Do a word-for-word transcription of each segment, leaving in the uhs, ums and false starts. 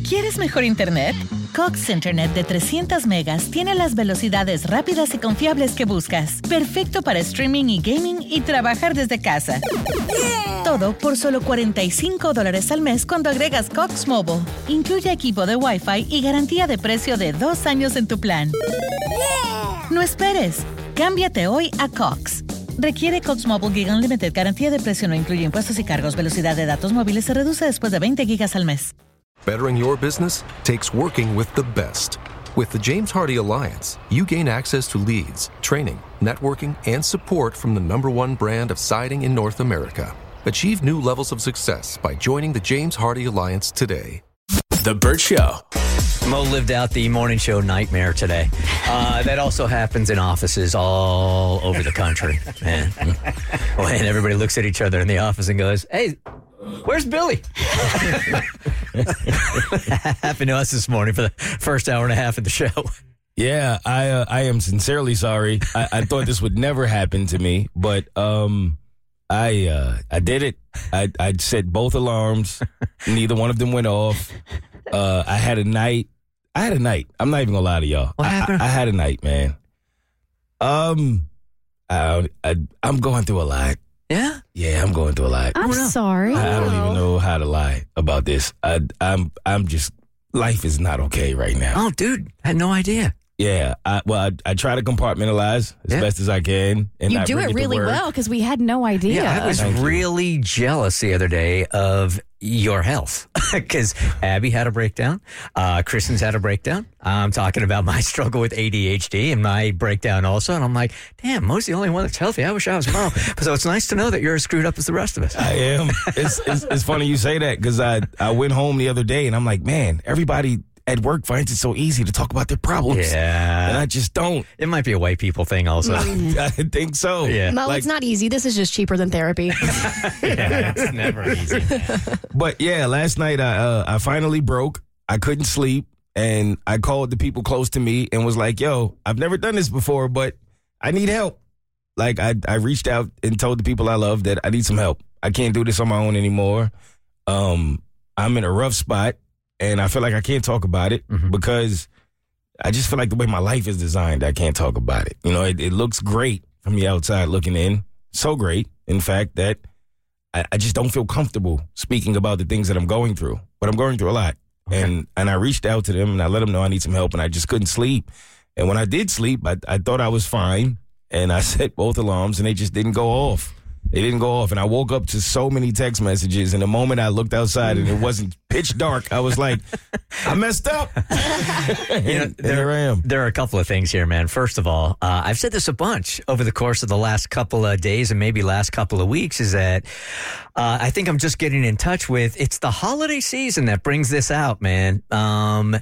¿Quieres mejor internet? Cox Internet de trescientos megas tiene las velocidades rápidas y confiables que buscas. Perfecto para streaming y gaming y trabajar desde casa. Yeah. Todo por solo cuarenta y cinco dólares al mes cuando agregas Cox Mobile. Incluye equipo de Wi-Fi y garantía de precio de dos años en tu plan. Yeah. No esperes. Cámbiate hoy a Cox. Requiere Cox Mobile Gig Unlimited. Garantía de precio no incluye impuestos y cargos. Velocidad de datos móviles se reduce después de veinte gigas al mes. Bettering your business takes working with the best. With the James Hardie Alliance, you gain access to leads, training, networking, and support from the number one brand of siding in North America. Achieve new levels of success by joining the James Hardie Alliance today. The Burt Show. Mo lived out the morning show nightmare today. Uh, that also happens in offices all over the country. Man. When everybody looks at each other in the office and goes, hey, where's Billy? Happened to us this morning for the first hour and a half of the show. Yeah, I uh, I am sincerely sorry. I, I thought this would never happen to me, but um, I uh, I did it. I I set both alarms. Neither one of them went off. Uh, I had a night. I had a night. I'm not even gonna lie to y'all. What happened? I, I had a night, man. Um, I, I I'm going through a lot. Yeah? Yeah, I'm going through a lot. I'm sorry. I, I don't even know how to lie about this. I, I'm I'm just, life is not okay right now. Oh, dude, I had no idea. Yeah, I, well, I, I try to compartmentalize as yeah. best as I can. And you not do bring it it really well because we had no idea. Yeah, I was Thank really you. jealous the other day of your health because Abby had a breakdown. Uh, Kristen's had a breakdown. I'm talking about my struggle with A D H D and my breakdown also. And I'm like, damn, Mo's the only one that's healthy. I wish I was Mo. So it's nice to know that you're as screwed up as the rest of us. I am. It's, it's, it's funny you say that because I, I went home the other day and I'm like, man, everybody at work finds it so easy to talk about their problems. Yeah. And I just don't. It might be a white people thing also. I think so. Yeah. Mo, Like- it's not easy. This is just cheaper than therapy. Yeah, it's never easy. But yeah, last night I uh, I finally broke. I couldn't sleep, and I called the people close to me and was like, "Yo, I've never done this before, but I need help." Like I I reached out and told the people I love that I need some help. I can't do this on my own anymore. Um, I'm in a rough spot, and I feel like I can't talk about it Mhm. because I just feel like the way my life is designed, I can't talk about it. You know, it, it looks great from the outside looking in, so great, in fact, that I, I just don't feel comfortable speaking about the things that I'm going through. But I'm going through a lot. Okay. And and I reached out to them and I let them know I need some help and I just couldn't sleep. And when I did sleep, I, I thought I was fine. And I set both alarms and they just didn't go off. They didn't go off. And I woke up to so many text messages. And the moment I looked outside and it wasn't pitch dark, I was like, I messed up. and, You know, and there, here I am. there are a couple of things here, man. First of all, uh, I've said this a bunch over the course of the last couple of days and maybe last couple of weeks is that uh, I think I'm just getting in touch with, it's the holiday season that brings this out, man. Um,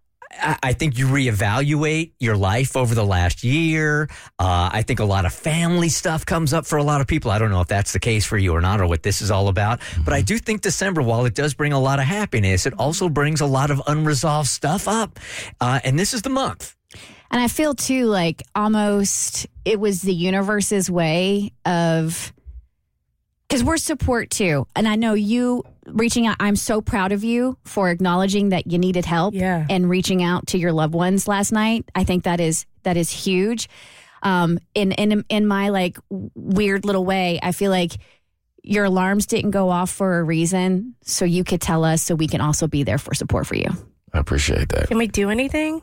I, I think you reevaluate your life over the last year. Uh, I think a lot of family stuff comes up for a lot of people. I don't know if that's the case for you or not or what this is all about. Mm-hmm. But I do think December, while it does bring a lot of happiness, it also brings a lot of unresolved stuff up. Uh, and this is the month. And I feel too like almost it was the universe's way of, because we're support too. And I know you reaching out, I'm so proud of you for acknowledging that you needed help Yeah. and reaching out to your loved ones last night. I think that is that is huge. Um, in in in my like weird little way, I feel like your alarms didn't go off for a reason, so you could tell us, so we can also be there for support for you. I appreciate that. Can we do anything?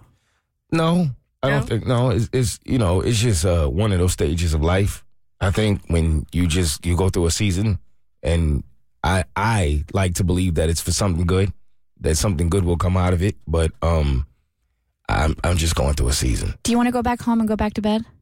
No, I No? don't think, no, it's, it's you know, it's just uh, one of those stages of life. I think when you just, you go through a season and I I like to believe that it's for something good, that something good will come out of it. But um, I'm I'm just going through a season. Do you want to go back home and go back to bed?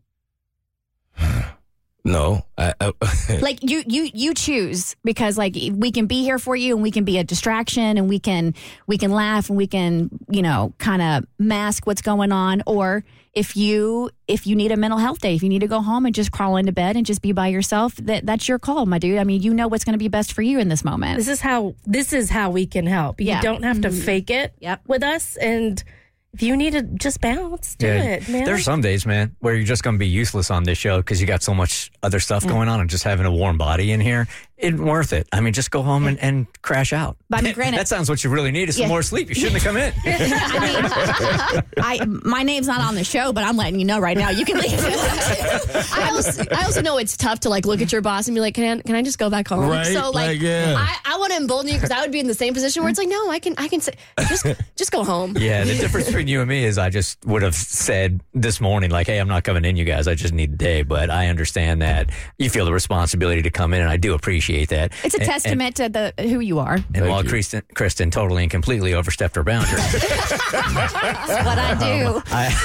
No, I, I, Like you, you, you choose, because like we can be here for you and we can be a distraction and we can, we can laugh and we can, you know, kind of mask what's going on. Or if you, if you need a mental health day, if you need to go home and just crawl into bed and just be by yourself, that that's your call, my dude. I mean, you know what's going to be best for you in this moment. This is how this is how we can help. You Yeah. don't have to fake it Yep. with us. And if you need to just bounce, do it, man. There's some days, man, where you're just going to be useless on this show because you got so much other stuff going on and just having a warm body in here isn't worth it. I mean, just go home and, and crash out. But I mean, granted, that sounds what you really need is some Yeah. more sleep. You shouldn't have come in. I mean, I my name's not on the show, but I'm letting you know right now. You can leave. I also, I also know it's tough to like look at your boss and be like, can I, can I just go back home? Right, So like, like, yeah. I, I want to embolden you because I would be in the same position where it's like, no, I can, I can say, just, just go home. Yeah, the difference between you and me is I just would have said this morning, like, hey, I'm not coming in, you guys. I just need the day. But I understand that you feel the responsibility to come in, and I do apprecie that. It's a And- testament to the who you are. And, and while Kristen, Kristen totally and completely overstepped her boundaries, That's what I do.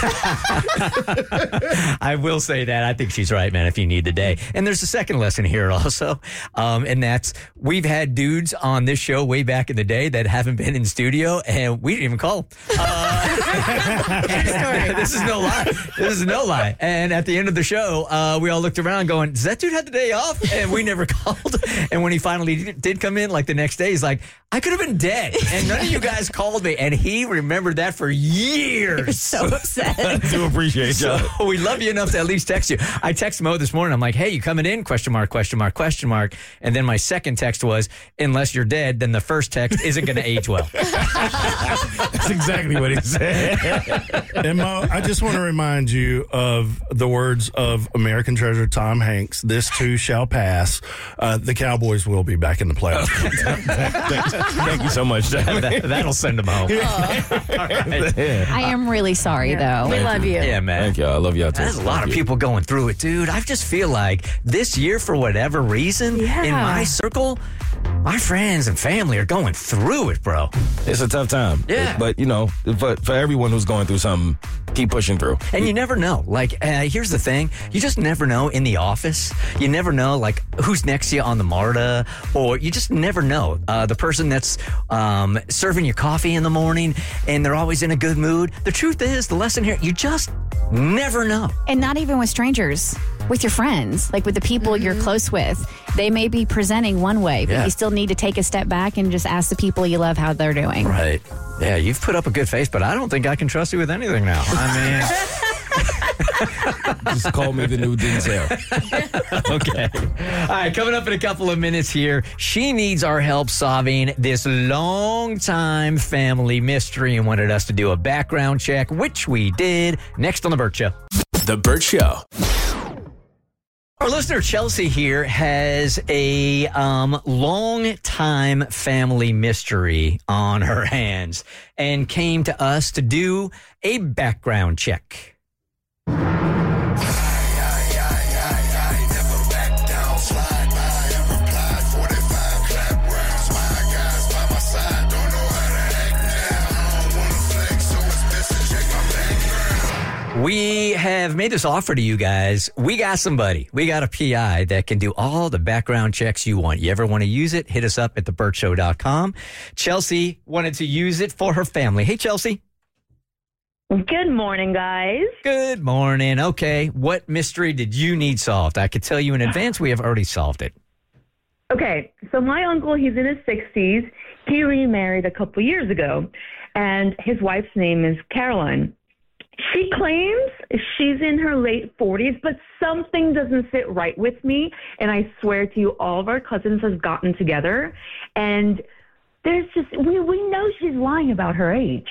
I, I will say that I think she's right, man, if you need the day. And there's a second lesson here also, um, and that's we've had dudes on this show way back in the day that haven't been in studio, and we didn't even call them. Uh, this is no lie. This is no lie. And at the end of the show, uh, we all looked around going, does that dude have the day off? And we never called. And when he finally did come in, like the next day, he's like, I could have been dead. And none of you guys called me. And he remembered that for years. So upset. I do appreciate y'all. So we love you enough to at least text you. I text Mo this morning. I'm like, hey, you coming in? Question mark, question mark, question mark. And then my second text was, unless you're dead, then the first text isn't going to age well. That's exactly what he said. And Mo, I just want to remind you of the words of American treasure Tom Hanks. This too shall pass. Uh, the Cowboys will be back in the playoffs. thank, thank you so much. that, that'll send them home. All right. I am really sorry, though. We love you. Yeah, man. Thank y'all. I love y'all too. There's a lot Thank of you. people going through it, dude. I just feel like this year, for whatever reason, Yeah. in my circle, my friends and family are going through it, bro. It's a tough time. Yeah. But, you know, for, for everyone who's going through something, keep pushing through. And you never know. Like, uh, here's the thing. You just never know in the office. You never know, like, who's next to you on the MARTA, or you just never know. Uh, the person that's um, serving your coffee in the morning, and they're always in a good mood. The truth is, the lesson here, you just never know. And not even with strangers, with your friends, like with the people you're close with. They may be presenting one way, but Yeah. you still need to take a step back and just ask the people you love how they're doing. Right. Yeah, you've put up a good face, but I don't think I can trust you with anything now. I mean... Just call me the new Denzel. Okay. All right, coming up in a couple of minutes here, she needs our help solving this long-time family mystery and wanted us to do a background check, which we did. Next on The Burt Show. The Burt Show. Our listener Chelsea here has a um, long-time family mystery on her hands and came to us to do a background check. We have made this offer to you guys. We got somebody. We got a P I that can do all the background checks you want. You ever want to use it? Hit us up at the burt show dot com. Chelsea wanted to use it for her family. Hey, Chelsea. Good morning, guys. Good morning. Okay, what mystery did you need solved? I could tell you in advance we have already solved it. Okay, so my uncle, he's in his sixties. He remarried a couple years ago, and his wife's name is Caroline. She claims she's in her late forties, but something doesn't sit right with me, and I swear to you, all of our cousins have gotten together, and there's just, we, we know she's lying about her age.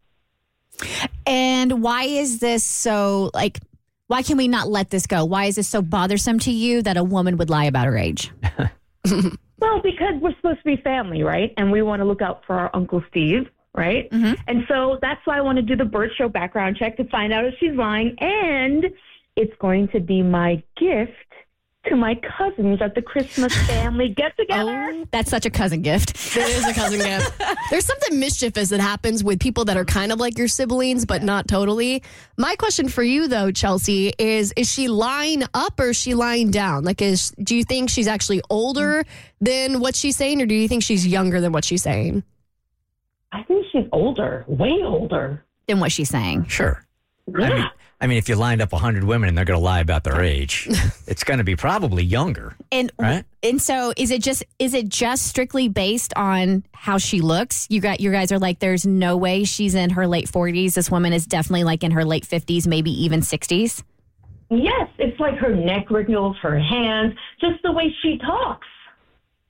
And why is this so, like, why can we not let this go? Why is this so bothersome to you that a woman would lie about her age? Well, because we're supposed to be family, right? And we want to look out for our Uncle Steve, right? Mm-hmm. And so that's why I want to do the Burt Show background check to find out if she's lying. And it's going to be my gift to my cousins at the Christmas family get-together. Oh, that's such a cousin gift. It is a cousin gift. There's something mischievous that happens with people that are kind of like your siblings, but not totally. My question for you, though, Chelsea, is is she lying up or is she lying down? Like, is do you think she's actually older than what she's saying, or do you think she's younger than what she's saying? I think she's older, way older. Than what she's saying. Sure. Yeah. I mean, I mean, if you lined up one hundred women and they're going to lie about their age, it's going to be probably younger. And Right. and so is it just is it just strictly based on how she looks? You got your guys are like, there's no way she's in her late forties. This woman is definitely like in her late fifties, maybe even sixties. Yes, it's like her neck wrinkles, her hands, just the way she talks.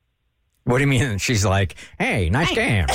What do you mean? She's like, hey, nice game.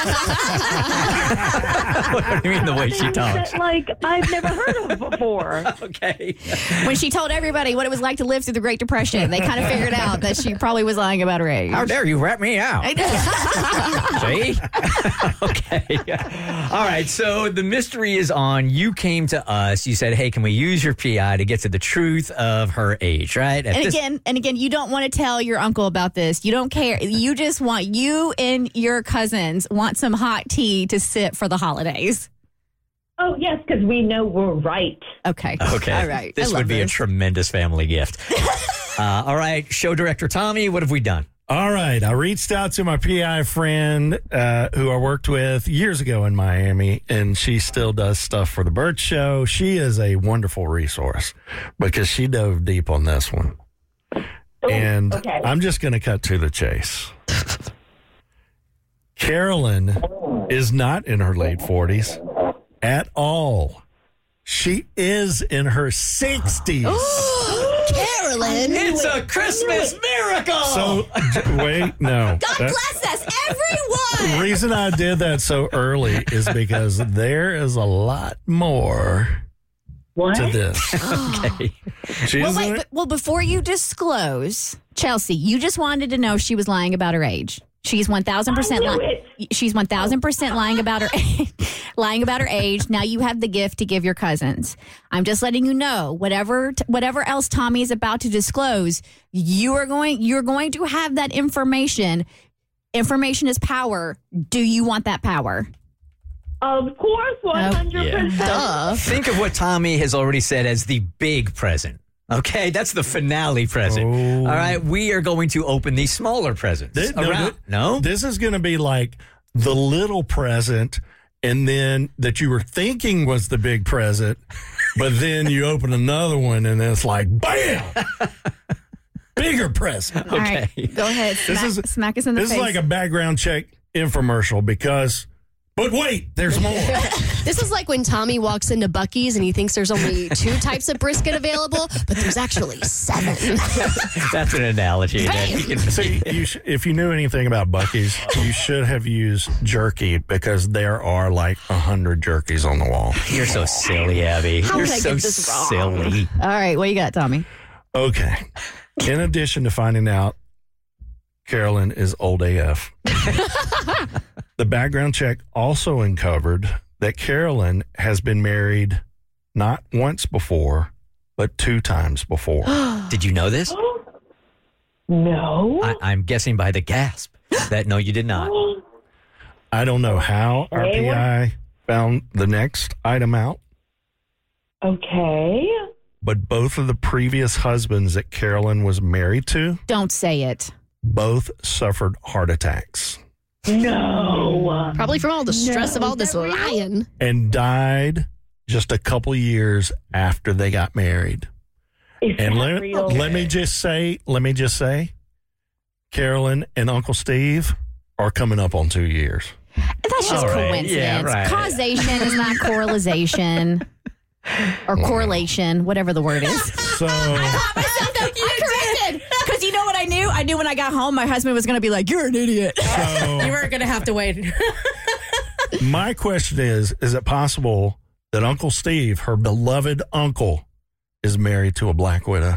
What do you mean the way she Things talks? that, like, I've never heard of before. Okay. When she told everybody what it was like to live through the Great Depression, they kind of figured out that she probably was lying about her age. How dare you rat me out? See? Okay. All right. So the mystery is on. You came to us. You said, hey, can we use your P I to get to the truth of her age, right? At And this- again, and again, you don't want to tell your uncle about this. You don't care. You just want you and your cousins want some hot tea to sip for the holidays. Oh, yes, because we know we're right. Okay. Okay. All right. This I love would be this. a tremendous family gift. uh, all right. Show director Tommy, what have we done? All right. I reached out to my P I friend uh, who I worked with years ago in Miami, and she still does stuff for the Burt Show. She is a wonderful resource because she dove deep on this one. And okay. I'm just going to cut to the chase. Carolyn is not in her late forties at all. She is in her sixties. Carolyn. It's a Christmas miracle. So, j- wait, no. God That- bless us, The everyone. reason I did that so early is because there is a lot more What? to this. Okay. She's Well, in wait, it- but, well, before you disclose, Chelsea, you just wanted to know she was lying about her age. She's one thousand percent I knew lying. She's one thousand percent lying about her lying about her age. Now you have the gift to give your cousins. I'm just letting you know whatever whatever else Tommy is about to disclose, you are going you're going to have that information. Information is power. Do you want that power? Of course, one hundred percent. Duh. Think of what Tommy has already said as the big present. Okay, that's the finale present. Oh. All right, we are going to open these smaller presents. Thi- no, around. thi- No? This is going to be like the little present, and then that you were thinking was the big present, but then you open another one, and it's like, bam! Bigger present. All right, go ahead. This Smack, is- smack us in the This face. is like a background check infomercial because, but wait, there's more. This is like when Tommy walks into Buc-ee's and he thinks there's only two types of brisket available, but there's actually seven. That's an analogy. That you can See, you sh- if you knew anything about Buc-ee's, you should have used jerky because there are like a hundred jerkies on the wall. You're so silly, Abby. How You're did I so get this wrong? silly. All right, what you got, Tommy? Okay. In addition to finding out Carolyn is old A F, the background check also uncovered that Carolyn has been married not once before, but two times before. Did you know this? No. I, I'm guessing by the gasp that no, you did not. I don't know how our P I found the next item out, Okay. but both of the previous husbands that Carolyn was married to Don't say it. both suffered heart attacks No. Probably from all the stress of all this lying. and died just a couple years after they got married. Is And that let, real? let me just say, let me just say, Carolyn and Uncle Steve are coming up on two years. That's just All right. coincidence. Yeah, right. Causation is not correlation or correlation, whatever the word is. So I corrected because you know what I knew? I knew when I got home, my husband was going to be like, "You're an idiot." You So weren't going to have to wait. my question is, is it possible that Uncle Steve, her beloved uncle, is married to a black widow?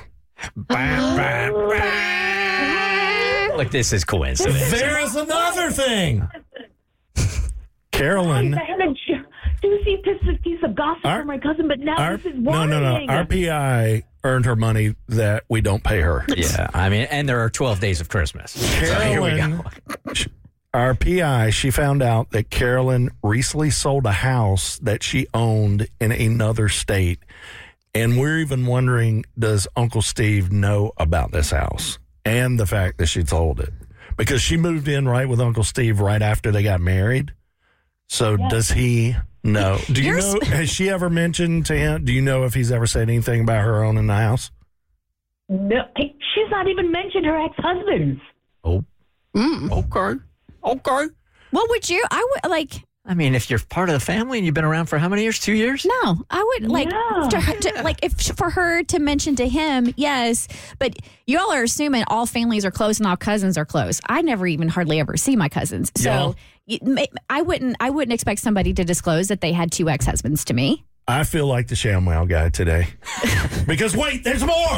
Like this is coincidence. There is another thing. Carolyn, I had a ju- juicy piece, piece of gossip Our- from my cousin, but now our, this is no, no, worrying. no. Our P I earned her money that we don't pay her. Yeah, I mean, and there are twelve days of Christmas. So here we Carolyn, go. our P I, she found out that Carolyn recently sold a house that she owned in another state. And we're even wondering, does Uncle Steve know about this house and the fact that she sold it? Because she moved in right with Uncle Steve right after they got married. So does he know? Do you You're know, has she ever mentioned to him, do you know if he's ever said anything about her owning the house? No, hey, she's not even mentioned her ex-husbands. Oh, Mm. okay, okay. What would you? I would like. I mean, if you're part of the family and you've been around for how many years? Two years? No, I would like Yeah. to, her- to like if for her to mention to him, yes. But you all are assuming all families are close and all cousins are close. I never even hardly ever see my cousins, so you- ma- I wouldn't. I wouldn't expect somebody to disclose that they had two ex husbands to me. I feel like the ShamWow guy today. Because wait, there's more.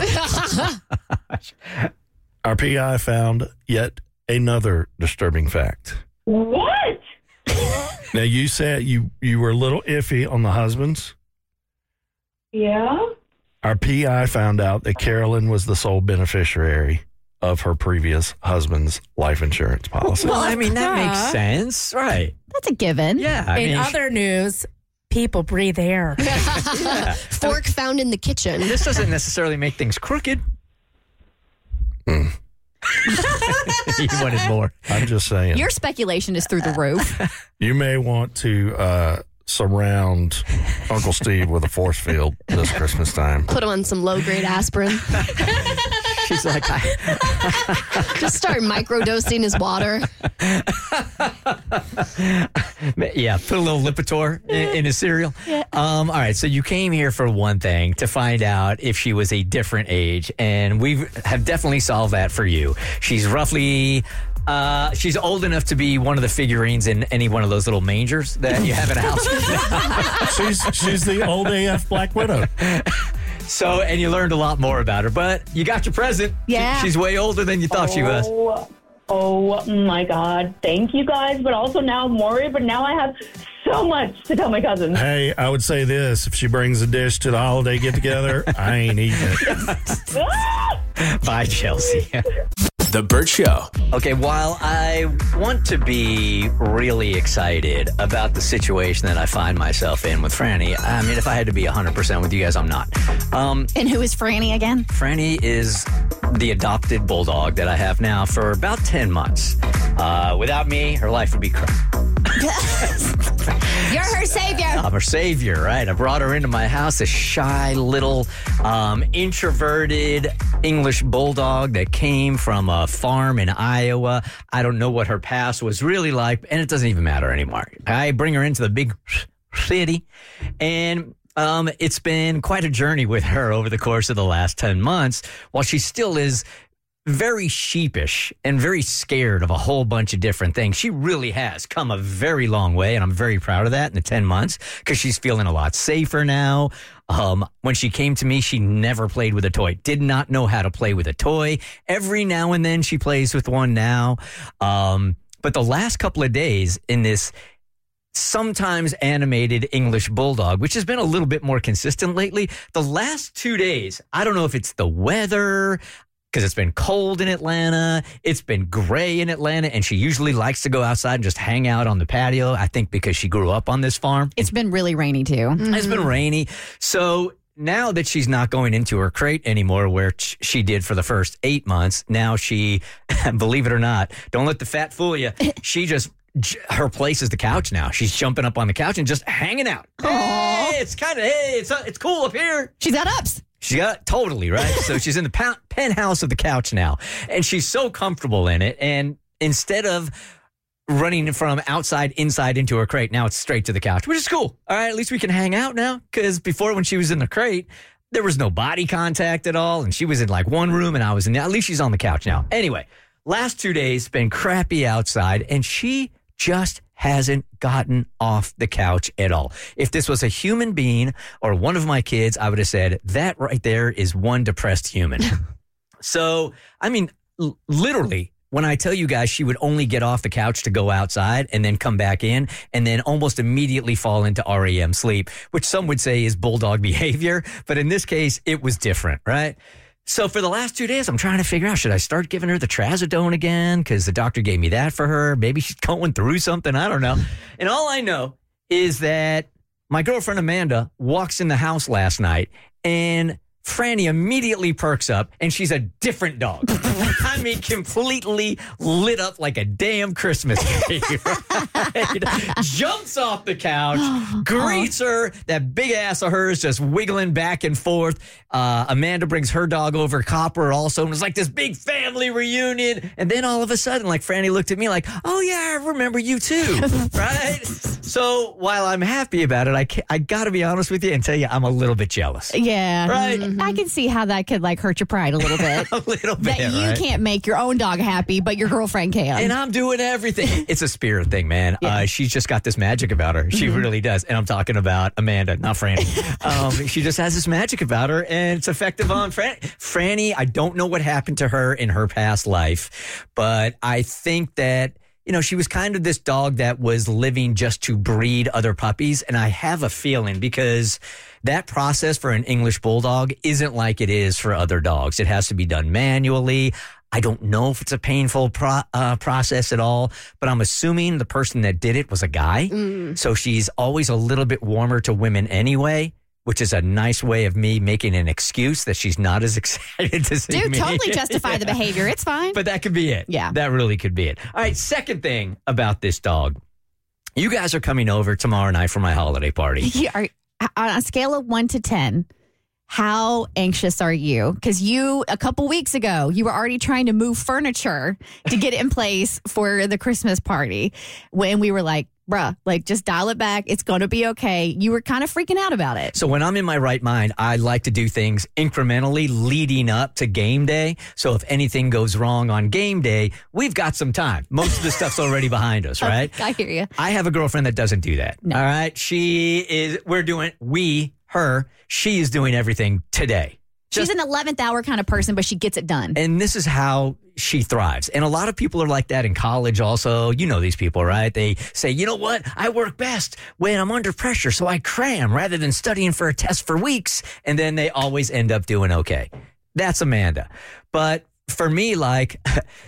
Our P I found yet another disturbing fact. What? Now, you said you, you were a little iffy on the husbands. Yeah? Our P I found out that Carolyn was the sole beneficiary of her previous husband's life insurance policy. Well, I mean, that Yeah. makes sense. Right. That's a given. Yeah. I In mean, other news, people breathe air. Fork found in the kitchen. this doesn't necessarily make things crooked. Hmm. You wanted more. I'm just saying. Your speculation is through the roof. You may want to uh, surround Uncle Steve with a force field this Christmas time. Put him on some low grade aspirin. She's like, I, Just start microdosing his water. yeah, put a little Lipitor in, in his cereal. Um, all right, so you came here for one thing, to find out if she was a different age, and we have definitely solved that for you. She's roughly... Uh, she's old enough to be one of the figurines in any one of those little mangers that you have in a house. She's she's the old A F Black Widow. So, and you learned a lot more about her, but you got your present. She- Yeah. she's way older than you thought she was. Oh, oh my God. Thank you guys. But also now I'm worried, but now I have so much to tell my cousins. Hey, I would say this: if she brings a dish to the holiday get together, I ain't eating it. Bye, Chelsea. The Burt Show. Okay, while I want to be really excited about the situation that I find myself in with Franny, I mean, if I had to be one hundred percent with you guys, I'm not. Um, And who is Franny again? Franny is the adopted bulldog that I have now for about ten months. Uh, without me, her life would be crap. You're her savior. I'm her savior, right? I brought her into my house, a shy little um, introverted English bulldog that came from a farm in Iowa. I don't know what her past was really like, and it doesn't even matter anymore. I bring her into the big city, and um, it's been quite a journey with her over the course of the last ten months, while she still is very sheepish and very scared of a whole bunch of different things. She really has come a very long way, and I'm very proud of that in the ten months because she's feeling a lot safer now. Um, when she came to me, she never played with a toy, did not know how to play with a toy. Every now and then she plays with one now. Um, but the last couple of days in this sometimes animated English bulldog, which has been a little bit more consistent lately, the last two days, I don't know if it's the weather, because it's been cold in Atlanta. It's been gray in Atlanta, and she usually likes to go outside and just hang out on the patio, I think because she grew up on this farm. It's been really rainy too. It's been rainy. So now that she's not going into her crate anymore, where ch- she did for the first eight months, now she, believe it or not, don't let the fat fool you, she just... her place is the couch now. She's jumping up on the couch and just hanging out. Hey, it's kind of, hey, it's uh, it's cool up here. She's got ups. She got totally right. So she's in the pa- penthouse of the couch now, and she's so comfortable in it. And instead of running from outside inside into her crate, now it's straight to the couch, which is cool. All right, at least we can hang out now. Because before, when she was in the crate, there was no body contact at all, and she was in like one room, and I was in the, at least she's on the couch now. Anyway, last two days been crappy outside, and she just hasn't gotten off the couch at all. If this was a human being or one of my kids, I would have said that right there is one depressed human. So, I mean, l- literally, when I tell you guys she would only get off the couch to go outside and then come back in and then almost immediately fall into R E M sleep, which some would say is bulldog behavior. But in this case, it was different, right? So for the last two days, I'm trying to figure out, should I start giving her the trazodone again? Because the doctor gave me that for her. Maybe she's going through something. I don't know. And all I know is that my girlfriend Amanda walks in the house last night and Franny immediately perks up, and she's a different dog. I mean, completely lit up like a damn Christmas tree. Right? Jumps off the couch, greets her, that big ass of hers just wiggling back and forth. Uh, Amanda brings her dog over, Copper also, and it's like this big family reunion. And then all of a sudden, like, Franny looked at me like, oh, yeah, I remember you too, right? So while I'm happy about it, I, ca- I got to be honest with you and tell you I'm a little bit jealous. Yeah. Right? Mm-hmm. I can see how that could like hurt your pride a little bit. a little bit, That you right? can't make your own dog happy, but your girlfriend can. And I'm doing everything. It's a spirit thing, man. Yeah. Uh, she's just got this magic about her. She mm-hmm. really does. And I'm talking about Amanda, not Franny. um, she just has this magic about her, and it's effective on Fran- Franny. I don't know what happened to her in her past life, but I think that, you know, she was kind of this dog that was living just to breed other puppies. And I have a feeling because that process for an English bulldog isn't like it is for other dogs. It has to be done manually. I don't know if it's a painful pro- uh, process at all, but I'm assuming the person that did it was a guy. Mm. So she's always a little bit warmer to women anyway, which is a nice way of me making an excuse that she's not as excited to see Dude, me. totally justify yeah. the behavior. It's fine. But that could be it. Yeah. That really could be it. All right, second thing about this dog. You guys are coming over tomorrow night for my holiday party. You are, on a scale of one to ten, how anxious are you? Because you, a couple weeks ago, you were already trying to move furniture to get it in place for the Christmas party. When we were like, bruh, like just dial it back. It's going to be okay. You were kind of freaking out about it. So when I'm in my right mind, I like to do things incrementally leading up to game day. So if anything goes wrong on game day, we've got some time. Most of the stuff's already behind us, right? I hear you. I have a girlfriend that doesn't do that. No. All right. She is, we're doing, we, her, she is doing everything today. She's an eleventh hour kind of person, but she gets it done. And this is how she thrives. And a lot of people are like that in college also. You know these people, right? They say, you know what? I work best when I'm under pressure, so I cram rather than studying for a test for weeks. And then they always end up doing okay. That's Amanda. But for me, like,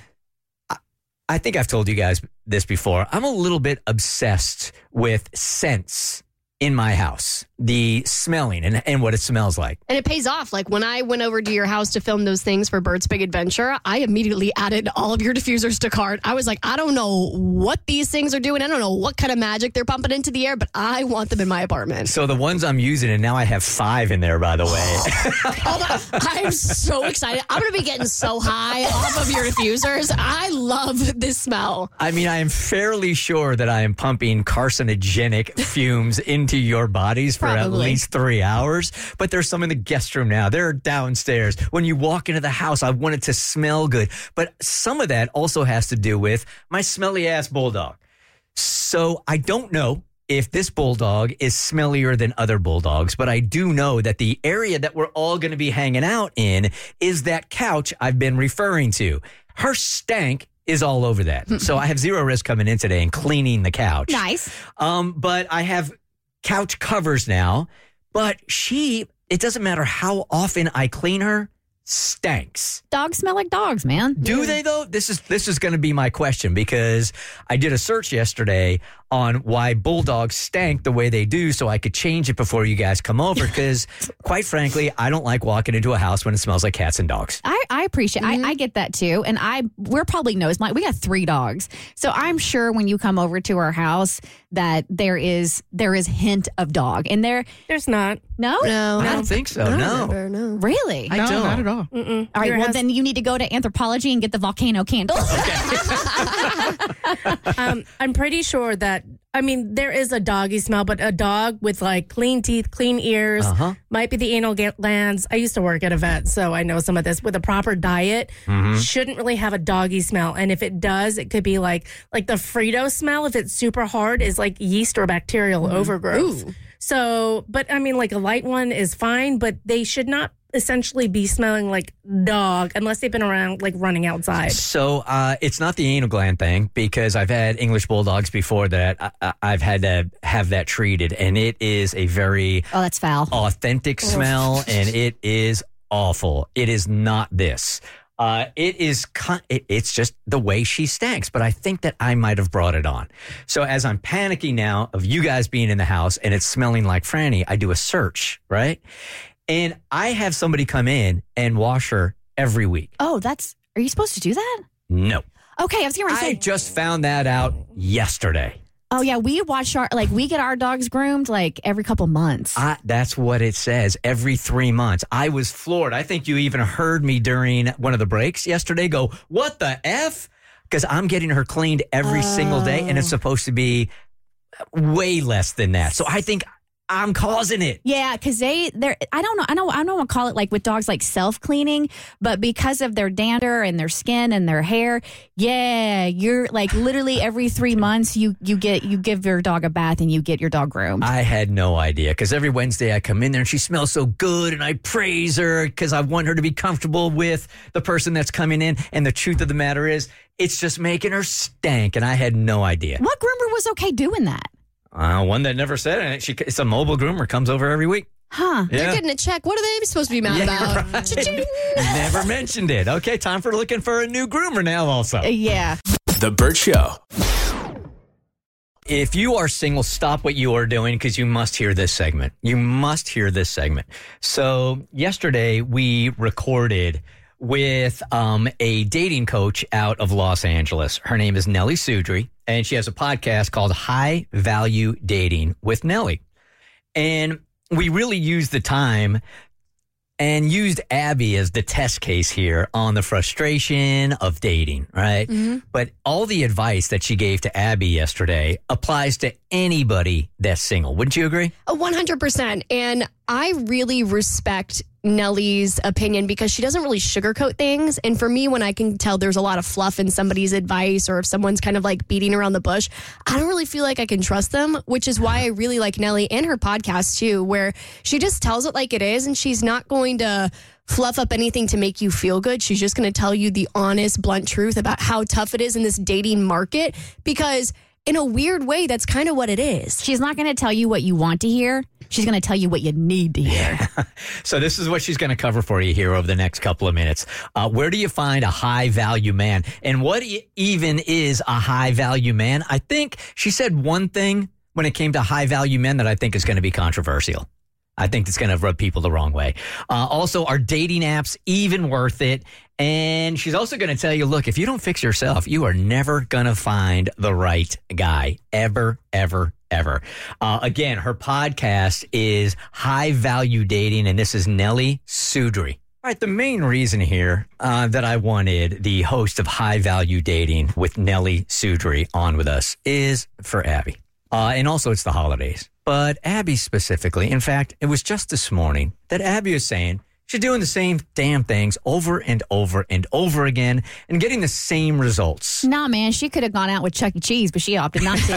I think I've told you guys this before. I'm a little bit obsessed with scents in my house, the smelling and, and what it smells like. And it pays off. Like when I went over to your house to film those things for Bert's Big Adventure, I immediately added all of your diffusers to cart. I was like, I don't know what these things are doing. I don't know what kind of magic they're pumping into the air, but I want them in my apartment. So the ones I'm using, and now I have five in there, by the way. Oh, I'm so excited. I'm going to be getting so high off of your diffusers. I love this smell. I mean, I am fairly sure that I am pumping carcinogenic fumes into your bodies for Probably. at least three hours. But there's some in the guest room now. They're downstairs. When you walk into the house, I want it to smell good. But some of that also has to do with my smelly ass bulldog. So I don't know if this bulldog is smellier than other bulldogs, but I do know that the area that we're all going to be hanging out in is that couch I've been referring to. Her stank is all over that. So I have zero risk coming in today and cleaning the couch. Nice. Um, but I have couch covers now, but she, it doesn't matter how often I clean her, stanks. Dogs smell like dogs, man. Do they though? This is this is going to be my question, because I did a search yesterday on why bulldogs stank the way they do, so I could change it before you guys come over. Because quite frankly, I don't like walking into a house when it smells like cats and dogs. I, I appreciate mm-hmm. I, I get that too. And I we're probably knows my we got three dogs. So I'm sure when you come over to our house that there is there is hint of dog. And there There's not. No? No. I don't think so. No. Never, no. Really? I no, don't. not at all. Mm-mm. All right, Your well house- then you need to go to Anthropology and get the volcano candle. um, I'm pretty sure that, I mean, there is a doggy smell, but a dog with like clean teeth, clean ears, Uh-huh. might be the anal glands. I used to work at a vet, so I know some of this. With a proper diet, Mm-hmm. shouldn't really have a doggy smell. And if it does, it could be like like the Frito smell. If it's super hard, is like yeast or bacterial overgrowth. Ooh. So, but I mean, like a light one is fine, but they should not essentially be smelling like dog unless they've been around like running outside. So uh, it's not the anal gland thing, because I've had English bulldogs before that I, I, I've had to have that treated, and it is a very Oh, that's foul. authentic smell, and it is awful. It is not this. Uh, it is. Con- it, it's just the way she stanks. But I think that I might have brought it on. So as I'm panicking now of you guys being in the house and it's smelling like Franny, I do a search, right? And I have somebody come in and wash her every week. Oh, that's, are you supposed to do that? No. Okay, I was going to say. I just found that out yesterday. Oh, yeah, we watch our, like, we get our dogs groomed, like, every couple months. I, that's what it says, every three months. I was floored. I think you even heard me during one of the breaks yesterday go, what the F? Because I'm getting her cleaned every oh. single day, and it's supposed to be way less than that. So I think I'm causing it. Yeah, because they, they're, I don't know, I don't, I don't want to call it like with dogs like self-cleaning, but because of their dander and their skin and their hair, yeah, you're like literally every three months you you get, you give your dog a bath and you get your dog groomed. I had no idea because every Wednesday I come in there and she smells so good and I praise her because I want her to be comfortable with the person that's coming in. And the truth of the matter is, it's just making her stank and I had no idea. What groomer was okay doing that? Uh, one that never said it. She, it's a mobile groomer, comes over every week. Huh. Yeah. They're getting a check. What are they supposed to be mad yeah, about? Right. Never mentioned it. Okay, time for looking for a new groomer now also. Uh, yeah. The Bert Show. If you are single, stop what you are doing because you must hear this segment. You must hear this segment. So yesterday we recorded with um, a dating coach out of Los Angeles. Her name is Nellie Sudri, and she has a podcast called High Value Dating with Nellie. And we really used the time and used Abby as the test case here on the frustration of dating, right? Mm-hmm. But all the advice that she gave to Abby yesterday applies to anybody that's single. Wouldn't you agree? one hundred percent. And I really respect Nellie's opinion because she doesn't really sugarcoat things. And for me, when I can tell there's a lot of fluff in somebody's advice or if someone's kind of like beating around the bush, I don't really feel like I can trust them, which is why I really like Nellie and her podcast too, where she just tells it like it is and she's not going to fluff up anything to make you feel good. She's just going to tell you the honest, blunt truth about how tough it is in this dating market because in a weird way, that's kind of what it is. She's not going to tell you what you want to hear. She's going to tell you what you need to hear. So this is what she's going to cover for you here over the next couple of minutes. Uh, where do you find a high-value man? And what even is a high-value man? I think she said one thing when it came to high-value men that I think is going to be controversial. I think it's going to rub people the wrong way. Uh, also, are dating apps even worth it? And she's also going to tell you, look, if you don't fix yourself, you are never going to find the right guy. Ever, ever, ever. Uh, again, her podcast is High Value Dating, and this is Nellie Sudri. All right, the main reason here uh, that I wanted the host of High Value Dating with Nellie Sudri on with us is for Abby. Uh, and also, it's the holidays. But Abby specifically, in fact, it was just this morning that Abby was saying she's doing the same damn things over and over and over again and getting the same results. Nah, man, she could have gone out with Chuck E. Cheese, but she opted not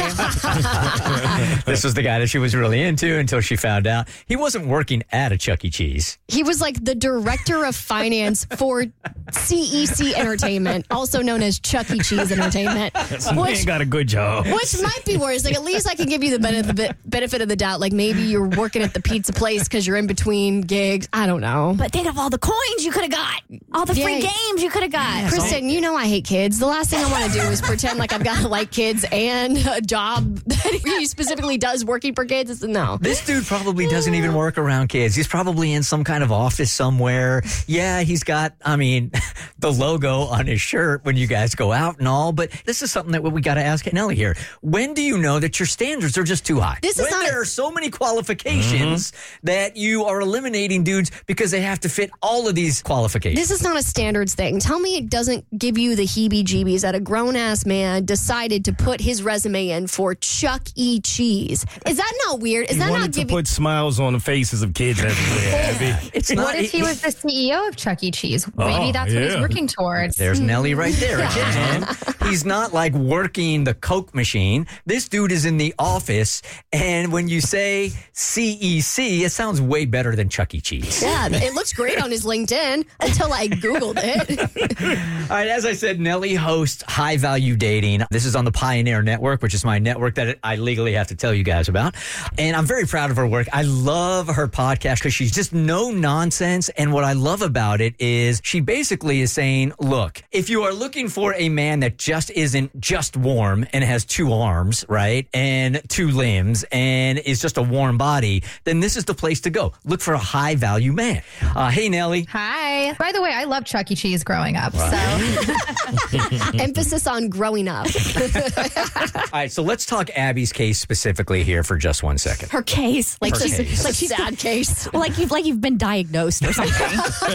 to. This was the guy that she was really into until she found out he wasn't working at a Chuck E. Cheese. He was like the director of finance for C E C Entertainment, also known as Chuck E. Cheese Entertainment. Which man got a good job. Which might be worse. Like, at least I can give you the benefit, benefit of the doubt. Like, maybe you're working at the pizza place because you're in between gigs. I don't know. But think of all the coins you could have got. All the free yeah. games you could have got. Kristen, you know I hate kids. The last thing I want to do is pretend like I've got like kids and a job that he specifically does working for kids. It's, no. This dude probably doesn't even work around kids. He's probably in some kind of office somewhere. Yeah, he's got, I mean, the logo on his shirt when you guys go out and all. But this is something that we got to ask Nellie here. When do you know that your standards are just too high? This is when not there a- are so many qualifications mm-hmm. that you are eliminating dudes because they have to fit all of these qualifications. This is not a standards thing. Tell me it doesn't give you the heebie-jeebies that a grown-ass man decided to put his resume in for Chuck E. Cheese. Is that not weird? Is he that wanted not to giving... put smiles on the faces of kids everywhere. It's what not, if he was the C E O of Chuck E. Cheese? Maybe Oh, that's what yeah. he's working towards. There's Nellie right there again. He's not like working the Coke machine. This dude is in the office, and when you say C E C, it sounds way better than Chuck E. Cheese. Yeah, it looks great on his LinkedIn until I Googled it. All right, as I said, Nelly hosts High Value Dating. This is on the Pioneer Network, which is my network that I legally have to tell you guys about. And I'm very proud of her work. I love her podcast because she's just no nonsense. And what I love about it is she basically is saying, look, if you are looking for a man that just isn't just warm and has two arms, right, and two limbs and is just a warm body, then this is the place to go. Look for a high value man. Uh, hey, Nelly. Hi. By the way, I loved Chuck E. Cheese growing up. Right. So emphasis on growing up. All right, so let's talk Abby's case specifically here for just one second. Her case, like Her she's case. like she's sad case, like you've like you've been diagnosed or something.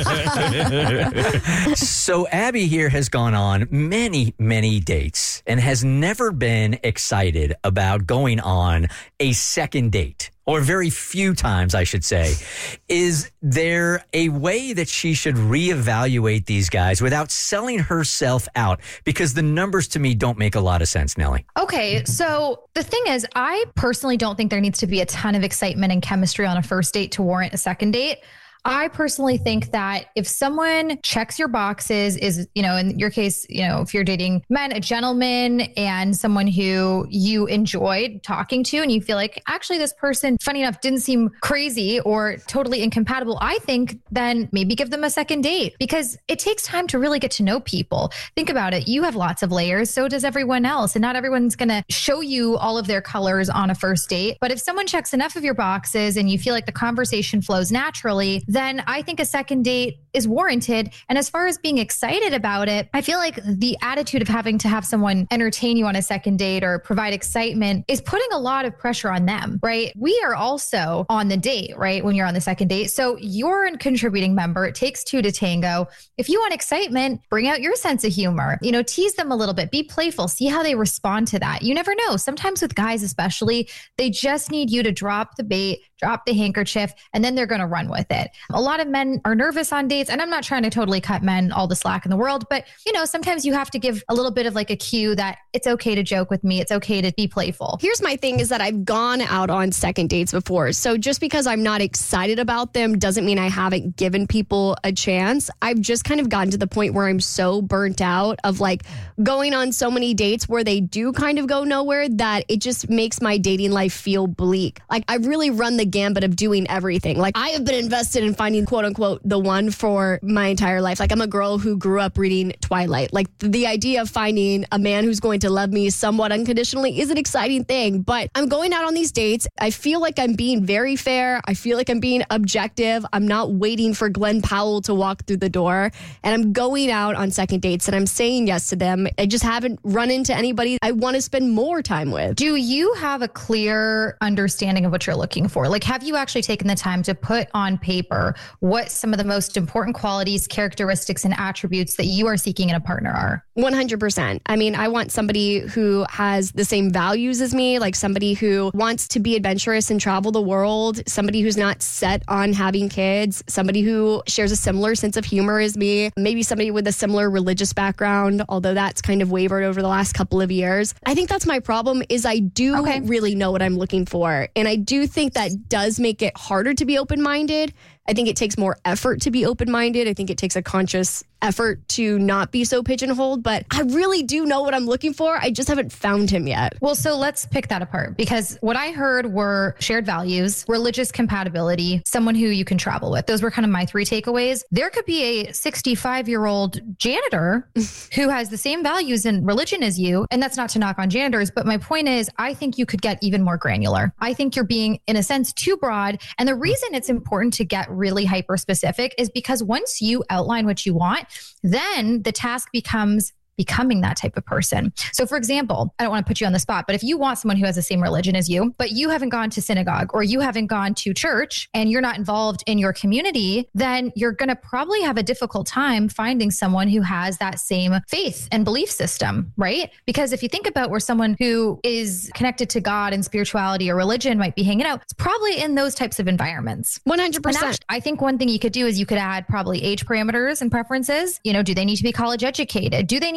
So Abby here has gone on many, many dates and has never been excited about going on a second date. Or very few times, I should say. Is there a way that she should reevaluate these guys without selling herself out? Because the numbers to me don't make a lot of sense, Nelly. Okay, so the thing is, I personally don't think there needs to be a ton of excitement and chemistry on a first date to warrant a second date. I personally think that if someone checks your boxes, is, you know, in your case, you know, if you're dating men, a gentleman and someone who you enjoyed talking to and you feel like actually this person, funny enough, didn't seem crazy or totally incompatible, I think then maybe give them a second date because it takes time to really get to know people. Think about it. You have lots of layers. So does everyone else. And not everyone's going to show you all of their colors on a first date. But if someone checks enough of your boxes and you feel like the conversation flows naturally, then I think a second date is warranted. And as far as being excited about it, I feel like the attitude of having to have someone entertain you on a second date or provide excitement is putting a lot of pressure on them, right? We are also on the date, right? When you're on the second date. So you're a contributing member. It takes two to tango. If you want excitement, bring out your sense of humor, you know, tease them a little bit, be playful, see how they respond to that. You never know. Sometimes with guys, especially, they just need you to drop the bait, drop the handkerchief, and then they're going to run with it. A lot of men are nervous on dates, and I'm not trying to totally cut men all the slack in the world, but you know, sometimes you have to give a little bit of like a cue that it's okay to joke with me. It's okay to be playful. Here's my thing is that I've gone out on second dates before. So just because I'm not excited about them doesn't mean I haven't given people a chance. I've just kind of gotten to the point where I'm so burnt out of like going on so many dates where they do kind of go nowhere that it just makes my dating life feel bleak. Like I've really run the gambit of doing everything. Like I have been invested in finding quote unquote the one for my entire life. Like I'm a girl who grew up reading Twilight. Like the idea of finding a man who's going to love me somewhat unconditionally is an exciting thing. But I'm going out on these dates. I feel like I'm being very fair. I feel like I'm being objective. I'm not waiting for Glenn Powell to walk through the door. And I'm going out on second dates and I'm saying yes to them. I just haven't run into anybody I want to spend more time with. Do you have a clear understanding of what you're looking for? Like, have you actually taken the time to put on paper what some of the most important qualities, characteristics, and attributes that you are seeking in a partner are? one hundred percent. I mean, I want somebody who has the same values as me, like somebody who wants to be adventurous and travel the world, somebody who's not set on having kids, somebody who shares a similar sense of humor as me, maybe somebody with a similar religious background, although that's kind of wavered over the last couple of years. I think that's my problem is I do Okay. really know what I'm looking for. And I do think that does make it harder to be open-minded. I think it takes more effort to be open-minded. I think it takes a conscious effort to not be so pigeonholed, but I really do know what I'm looking for. I just haven't found him yet. Well, so let's pick that apart because what I heard were shared values, religious compatibility, someone who you can travel with. Those were kind of my three takeaways. There could be a sixty-five-year-old janitor who has the same values and religion as you, and that's not to knock on janitors, but my point is I think you could get even more granular. I think you're being, in a sense, too broad, and the reason it's important to get really hyper specific is because once you outline what you want, then the task becomes becoming that type of person. So for example, I don't want to put you on the spot, but if you want someone who has the same religion as you, but you haven't gone to synagogue or you haven't gone to church and you're not involved in your community, then you're going to probably have a difficult time finding someone who has that same faith and belief system, right? Because if you think about where someone who is connected to God and spirituality or religion might be hanging out, it's probably in those types of environments. one hundred percent. And actually, I think one thing you could do is you could add probably age parameters and preferences. You know, do they need to be college educated? Do they need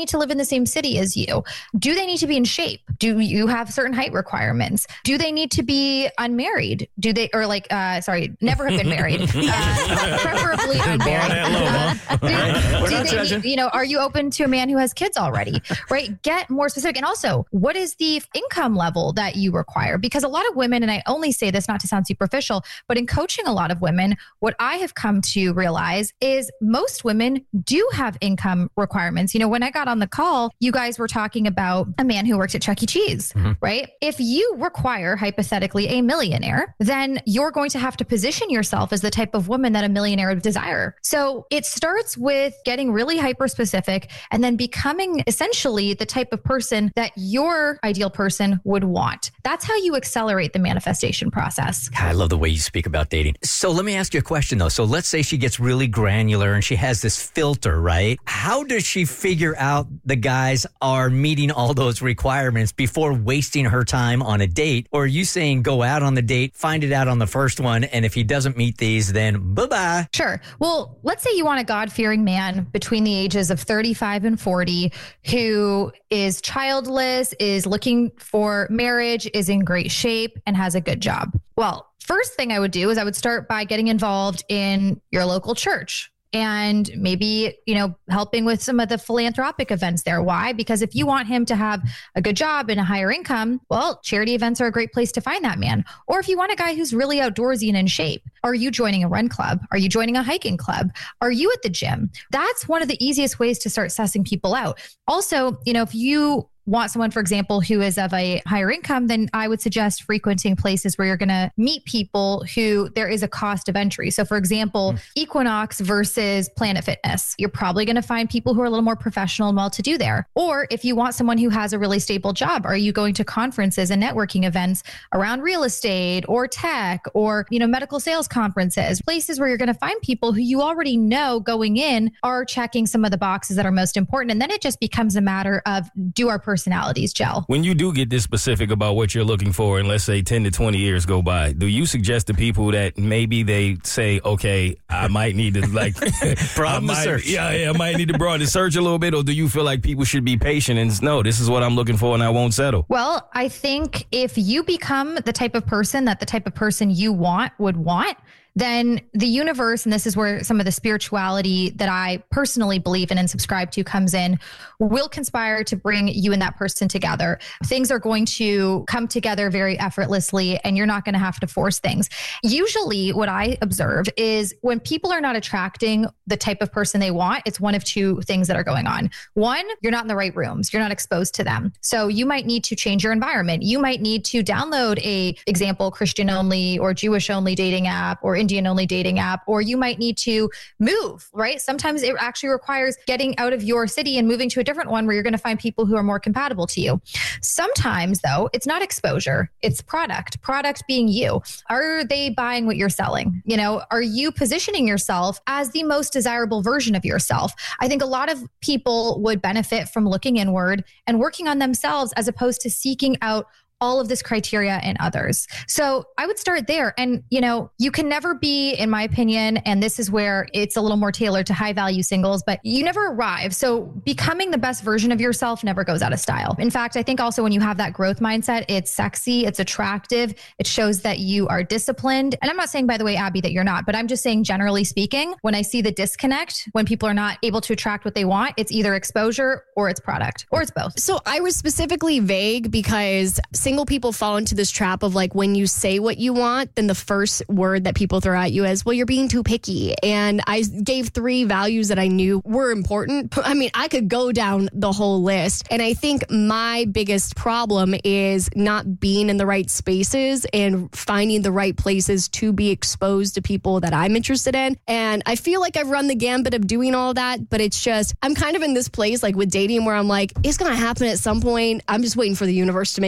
need to live in the same city as you? Do they need to be in shape? Do you have certain height requirements? Do they need to be unmarried? Do they, or like, uh, sorry, never have been married, uh, preferably unmarried. Uh, do, do they need, you know, are you open to a man who has kids already, right? Get more specific. And also, what is the income level that you require? Because a lot of women, and I only say this not to sound superficial, but in coaching a lot of women, what I have come to realize is most women do have income requirements. You know, when I got on the call, you guys were talking about a man who worked at Chuck E. Cheese, mm-hmm. right? If you require hypothetically a millionaire, then you're going to have to position yourself as the type of woman that a millionaire would desire. So it starts with getting really hyper specific and then becoming essentially the type of person that your ideal person would want. That's how you accelerate the manifestation process. I love the way you speak about dating. So let me ask you a question though. So let's say she gets really granular and she has this filter, right? How does she figure out the guys are meeting all those requirements before wasting her time on a date? Or are you saying go out on the date, find it out on the first one, and if he doesn't meet these, then bye-bye? Sure. Well, let's say you want a God-fearing man between the ages of thirty-five and forty who is childless, is looking for marriage, is in great shape, and has a good job. Well, first thing I would do is I would start by getting involved in your local church and maybe, you know, helping with some of the philanthropic events there. Why? Because if you want him to have a good job and a higher income, well, charity events are a great place to find that man. Or if you want a guy who's really outdoorsy and in shape, are you joining a run club? Are you joining a hiking club? Are you at the gym? That's one of the easiest ways to start sussing people out. Also, you know, if you want someone, for example, who is of a higher income, then I would suggest frequenting places where you're going to meet people who there is a cost of entry. So for example, mm. Equinox versus Planet Fitness, you're probably going to find people who are a little more professional and well-to-do there. Or if you want someone who has a really stable job, are you going to conferences and networking events around real estate or tech or, you know, medical sales conferences, places where you're going to find people who you already know going in are checking some of the boxes that are most important. And then it just becomes a matter of, do our personalities gel? When you do get this specific about what you're looking for, and let's say ten to twenty years go by, do you suggest to people that maybe they say, okay, I might need to like broaden the search? Yeah, yeah, I might need to broaden the search a little bit, or do you feel like people should be patient and no, this is what I'm looking for and I won't settle? Well, I think if you become the type of person that the type of person you want would want, then the universe, and this is where some of the spirituality that I personally believe in and subscribe to comes in, will conspire to bring you and that person together. Things are going to come together very effortlessly, and you're not going to have to force things. Usually what I observe is when people are not attracting the type of person they want, it's one of two things that are going on. One, you're not in the right rooms. You're not exposed to them. So you might need to change your environment. You might need to download a example Christian only or Jewish only dating app or Indian only dating app, or you might need to move, right? Sometimes it actually requires getting out of your city and moving to a different one where you're going to find people who are more compatible to you. Sometimes though, it's not exposure, it's product, product being you. Are they buying what you're selling? You know, are you positioning yourself as the most desirable version of yourself? I think a lot of people would benefit from looking inward and working on themselves as opposed to seeking out all of this criteria in others. So I would start there. And, you know, you can never be, in my opinion, and this is where it's a little more tailored to high value singles, but you never arrive. So becoming the best version of yourself never goes out of style. In fact, I think also when you have that growth mindset, it's sexy, it's attractive, it shows that you are disciplined. And I'm not saying, by the way, Abby, that you're not, but I'm just saying, generally speaking, when I see the disconnect, when people are not able to attract what they want, it's either exposure or it's product or it's both. So I was specifically vague because single people fall into this trap of like, when you say what you want, then the first word that people throw at you is, well, you're being too picky. And I gave three values that I knew were important. I mean, I could go down the whole list. And I think my biggest problem is not being in the right spaces and finding the right places to be exposed to people that I'm interested in. And I feel like I've run the gambit of doing all that, but it's just, I'm kind of in this place like with dating where I'm like, it's going to happen at some point. I'm just waiting for the universe to make it happen.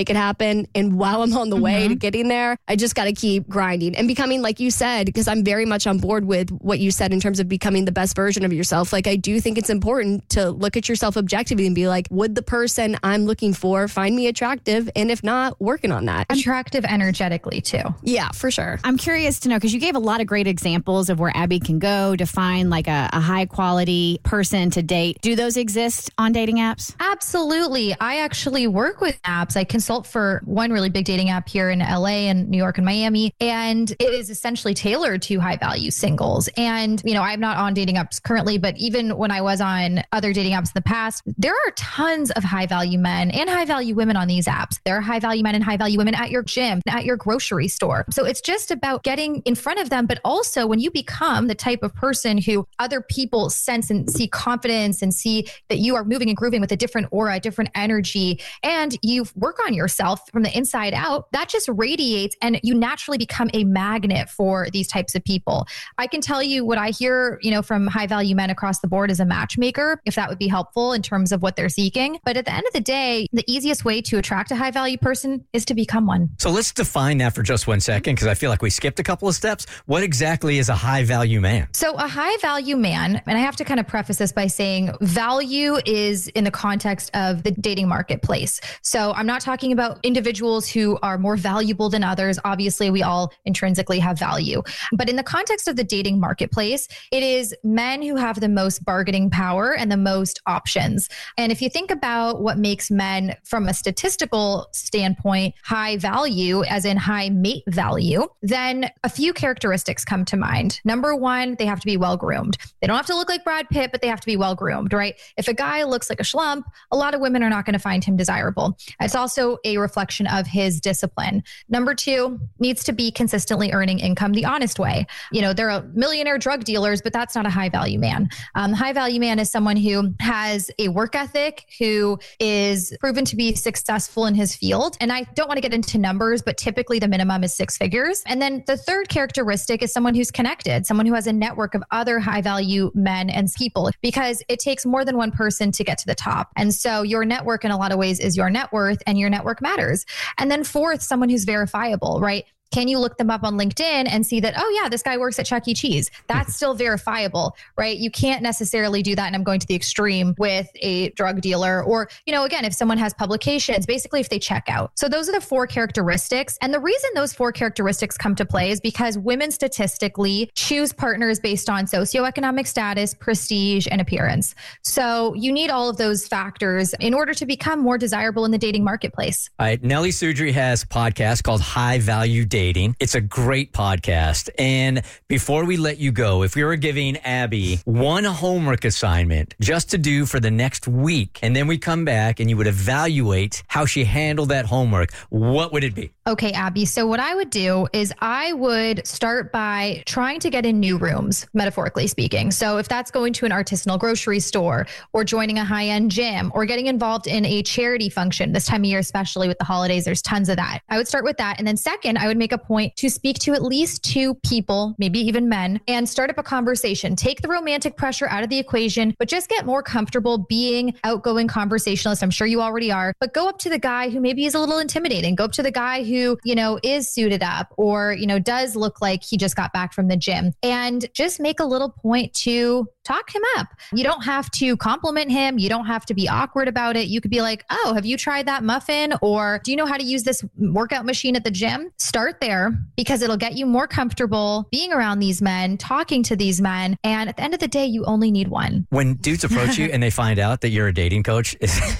person. And while I'm on the mm-hmm. way to getting there, I just got to keep grinding and becoming, like you said, because I'm very much on board with what you said in terms of becoming the best version of yourself. Like, I do think it's important to look at yourself objectively and be like, would the person I'm looking for find me attractive? And if not, working on that. Attractive energetically too. Yeah, for sure. I'm curious to know, because you gave a lot of great examples of where Abby can go to find like a, a high quality person to date. Do those exist on dating apps? Absolutely. I actually work with apps. I consult for one really big dating app here in L A and New York and Miami, and it is essentially tailored to high value singles. And, you know, I'm not on dating apps currently, but even when I was on other dating apps in the past, there are tons of high value men and high value women on these apps. There are high value men and high value women at your gym, at your grocery store. So it's just about getting in front of them. But also when you become the type of person who other people sense and see confidence and see that you are moving and grooving with a different aura, a different energy, and you work on yourself from the inside out, that just radiates and you naturally become a magnet for these types of people. I can tell you what I hear, you know, from high value men across the board as a matchmaker, if that would be helpful in terms of what they're seeking. But at the end of the day, the easiest way to attract a high value person is to become one. So let's define that for just one second, because I feel like we skipped a couple of steps. What exactly is a high value man? So a high value man, and I have to kind of preface this by saying value is in the context of the dating marketplace. So I'm not talking about individuals who are more valuable than others. Obviously, we all intrinsically have value. But in the context of the dating marketplace, it is men who have the most bargaining power and the most options. And if you think about what makes men from a statistical standpoint high value, as in high mate value, then a few characteristics come to mind. Number one, they have to be well-groomed. They don't have to look like Brad Pitt, but they have to be well-groomed, right? If a guy looks like a schlump, a lot of women are not going to find him desirable. It's also a reflection of his discipline. Number two, needs to be consistently earning income the honest way. You know, there are millionaire drug dealers, but that's not a high value man. Um, high value man is someone who has a work ethic, who is proven to be successful in his field. And I don't want to get into numbers, but typically the minimum is six figures. And then the third characteristic is someone who's connected, someone who has a network of other high value men and people, because it takes more than one person to get to the top. And so your network in a lot of ways is your net worth, and your network matters. And then fourth, someone who's verifiable, right? Can you look them up on LinkedIn and see that, oh yeah, this guy works at Chuck E. Cheese? That's still verifiable, right? You can't necessarily do that. And I'm going to the extreme with a drug dealer, or, you know, again, if someone has publications, basically if they check out. So those are the four characteristics. And the reason those four characteristics come to play is because women statistically choose partners based on socioeconomic status, prestige, and appearance. So you need all of those factors in order to become more desirable in the dating marketplace. All right. Nelly Sudri has a podcast called High Value Dating. It's a great podcast. And before we let you go, if we were giving Abby one homework assignment just to do for the next week, and then we come back and you would evaluate how she handled that homework, what would it be? Okay, Abby. So what I would do is I would start by trying to get in new rooms, metaphorically speaking. So if that's going to an artisanal grocery store, or joining a high-end gym, or getting involved in a charity function this time of year, especially with the holidays, there's tons of that. I would start with that. And then second, I would make a point to speak to at least two people, maybe even men, and start up a conversation. Take the romantic pressure out of the equation, but just get more comfortable being outgoing conversationalist. I'm sure you already are, but go up to the guy who maybe is a little intimidating. Go up to the guy who, you know, is suited up, or, you know, does look like he just got back from the gym, and just make a little point to talk him up. You don't have to compliment him. You don't have to be awkward about it. You could be like, oh, have you tried that muffin? Or do you know how to use this workout machine at the gym? Start there, because it'll get you more comfortable being around these men, talking to these men. And at the end of the day, you only need one. When dudes approach you and they find out that you're a dating coach,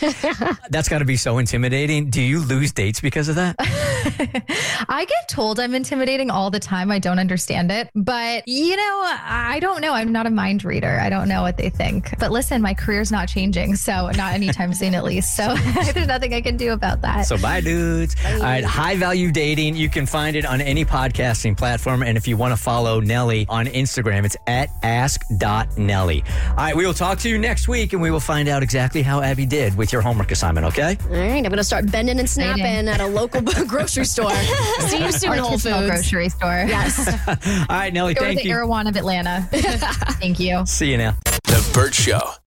that's got to be so intimidating. Do you lose dates because of that? I get told I'm intimidating all the time. I don't understand it. But, you know, I don't know. I'm not a mind reader. I don't know what they think. But listen, my career's not changing. So not anytime soon, at least. So there's nothing I can do about that. So bye, dudes. Bye. All right. High Value Dating. You can find it on any podcasting platform. And if you want to follow Nelly on Instagram, it's at ask dot nelly. All right. We will talk to you next week, and we will find out exactly how Abby did with your homework assignment. Okay? All right. I'm going to start bending and snapping at a local grocery store. See you soon, Whole Foods. Grocery store. Yes. All right, Nelly, Go thank to the you. Erewhon of Atlanta. Thank you. See you now. The Burt Show.